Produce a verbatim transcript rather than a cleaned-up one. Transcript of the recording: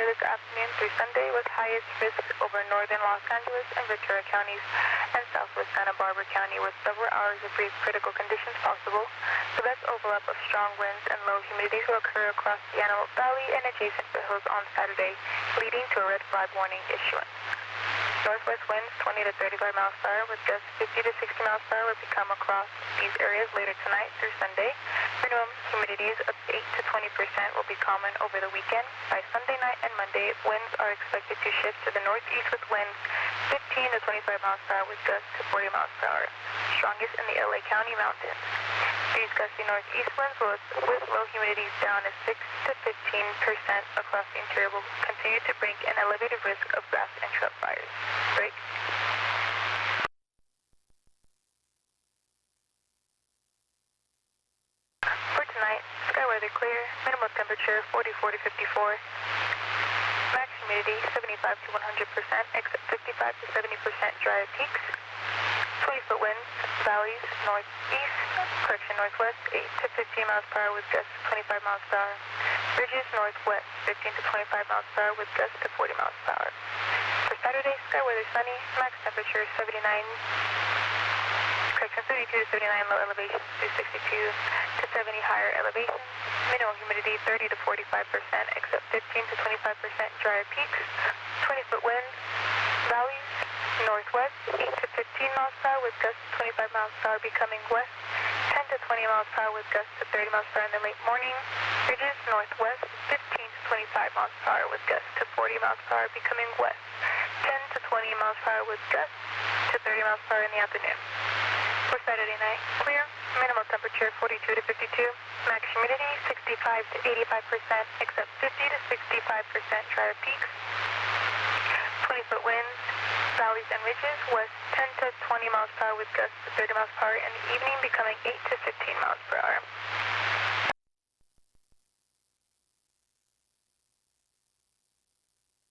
this afternoon through Sunday with highest risk over northern Los Angeles and Ventura counties and southwest Santa Barbara County with several hours of brief critical conditions possible. The best overlap of strong winds and low humidities will occur across the Antelope Valley and adjacent foothills on Saturday, leading to a red flag warning issuance. Northwest winds twenty to thirty-five miles per hour with gusts fifty to sixty miles per hour will become across these areas later tonight through Sunday. Minimum humidities of eight to twenty percent will be common over the weekend. By Sunday night and Monday, winds are expected to shift to the northeast with winds fifteen to twenty-five miles per hour with gusts to forty miles per hour, strongest in the L A County mountains. These gusty northeast winds will, with low humidities down to six to fifteen percent across the interior will continue to bring an elevated risk of grass and shrub fires. Break. For tonight, sky weather clear, minimal temperature forty-four to fifty-four, max humidity seventy-five to one hundred percent, except fifty-five to seventy percent drier peaks, twenty foot winds, valleys, northeast, correction northwest, eight to fifteen miles per hour with gusts to twenty-five miles per hour, ridges northwest, fifteen to twenty-five miles per hour with gusts to forty miles per hour. For Saturday, sky weather sunny, max temperature seventy-nine, correction thirty-two to seventy-nine low elevations to sixty-two to seventy higher elevations, minimal humidity thirty to forty-five percent, except fifteen to twenty-five percent drier peaks, twenty foot winds, valleys, northwest, eight to fifteen miles per hour with gusts to twenty-five miles per hour becoming west, ten to twenty miles per hour with gusts to thirty miles per hour in the late morning, ridges northwest, fifteen to twenty-five miles per hour with gusts to forty miles per hour becoming west, ten to twenty miles per hour with gusts to thirty miles per hour in the afternoon. For Saturday night, clear, minimal temperature forty-two to fifty-two, max humidity sixty-five to eighty-five percent, except fifty to sixty-five percent drier peaks, twenty foot winds, valleys and ridges, west ten to twenty miles per hour with gusts to thirty miles per hour in the evening becoming eight to fifteen miles per hour.